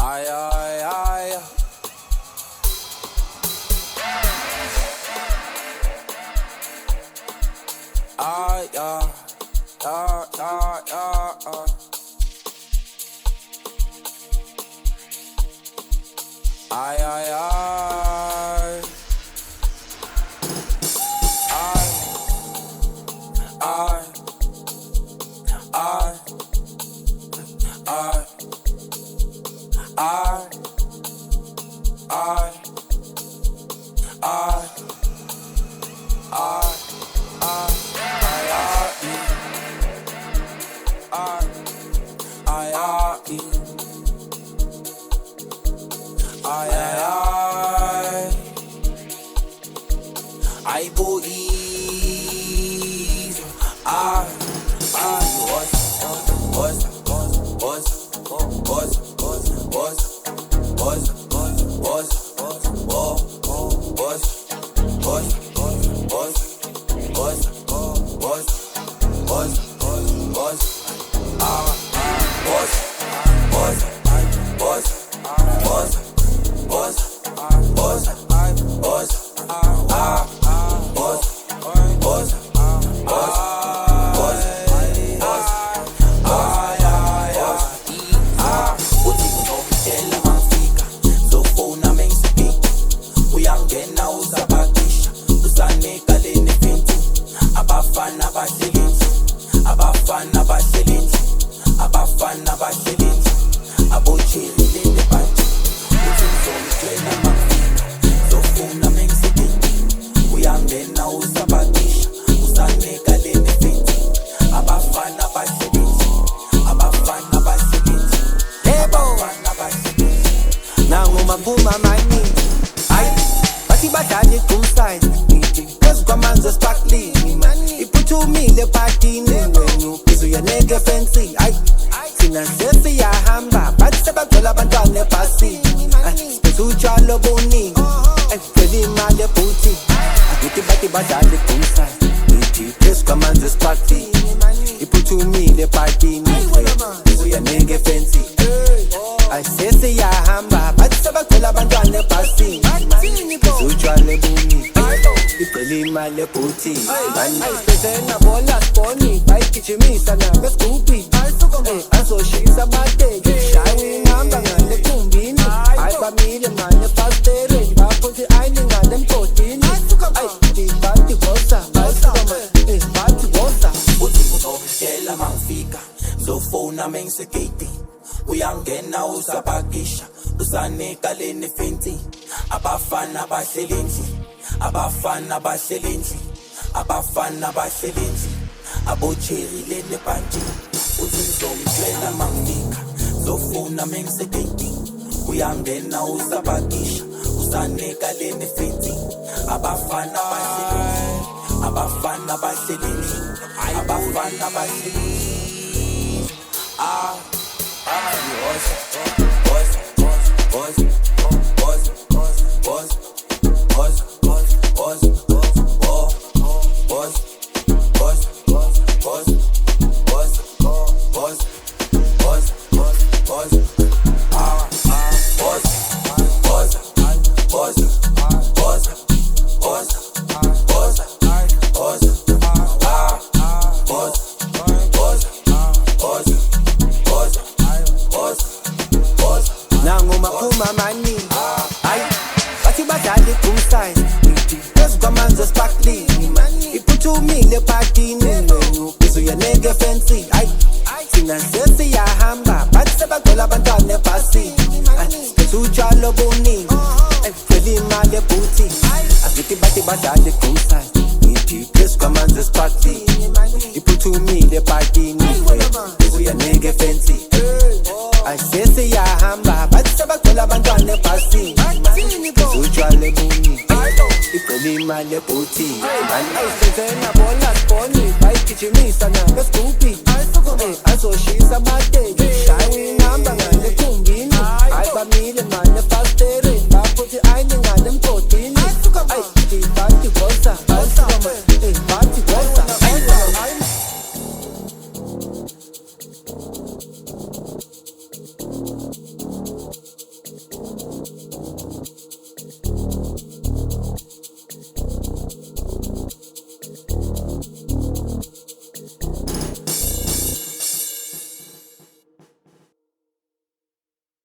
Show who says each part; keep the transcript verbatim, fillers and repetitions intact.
Speaker 1: Ay, ay, ay. Ay, yeah, yeah, yeah, yeah, yeah. Ay, ay, ay. Ay, ay, ay, ay, ay, ay, ay, ay. Ay, ay, ay. Ay, boys. Ay, ay. Boys, boys, boys, boys, boys, boys, boys, boys, boys, boys, boys, boys, boys, boys, boys, boys, boys, ah, boys, boys, boys, boys. Boys, boys, boys, ah, boys, boys, boys, boys, ay, ay, ay, ah. Uthi uzongitshela mangifika, zofuna mengisiphi. Uyangena uzabakisha, usanekaleni finti. Abafana bahleleni, abafana bahleleni, abafana bahleleni, abotshelile bantu. Uzongitshela mangifika, zofuna mengisiphi. Uyangena uzabakisha, usanekaleni finti. Abafana bahleleni, abafana bahleleni, abafana bahleleni.
Speaker 2: Nangumaphuma amaningi, hayi bathi badlale kumside. Phezu kwamanzi esparklini, iphuthumile ephathini. Wena ubhizi uyaneka efensi, hayi thina sesiyahamba. Bathi sebagcwele abantwana ebhasini, siphethe utshwala obuningi, sigcwele imali ebhuthi. Angithi bathi badlale kumside, ngithi phezu kwamanzi esparklini, iphuthumile ephathini. Ubhizi uyaneka efensi, sesiyahamba. Bathi sebagcwele abantwana ebhasini, siphethe utshwala obuningi, igcwele imali ebhuthi. Ayisiphethe nabola sponi, bayigijimisa nabesgubhi. Azoshisa abateki, shaye inamba ngale khumbini. Hayi bamile mane efasitereni, baphuthi ayini ngale mgodini. Ayi bathi vosa, bathi vosa.
Speaker 1: Uthi uzongitshela mangifika, zofuna mengisegate. Uyangena uzabakisha, usanekaleni finti. Abafana bahleleni, abafana bahleleni, abafana bahleleni, abotshelile bantu. Uthi uzongitshela mangifika, zofuna mengisegate. Uyangena uzabakisha, usanekaleni finti. Abafana bahleleni, abafana bahleleni, abafana bahleleni, ah, ah, boys, boys, boys, boys, boys, boys, boys, boys, boys, boys, boys, boys, boys, boys, boys, boys, boys, ah, ah, boys, boys, boys, boys, boys, boys, boys, ah, boys, boys, boys, boys, boys, boys.
Speaker 2: Nangumaphuma amaningi, hayi bathi badlale kumside. Phezu kwamanzi esparklini, iphuthumile ephathini. Wena ubhizi uyaneka efensi, hayi thina sesiyahamba. Bathi sebagcwele abantwana ebhasini, siphethe utshwala obuningi, sigcwele imali ebhuthi. Angithi bathi badlale kumside, ngithi phezu kwamanzi esparklini, iphuthumile ephathini. Wena ubhizi uyaneka efensi, sesiyahamba. Bathi sebagcwele abantwana ebhasini, siphethe utshwala obuningi, igcwele imali ebhuthi. Ayisiphethe nabola sponi, bayigijimisa nabesgubhi. Azoshisa abateki.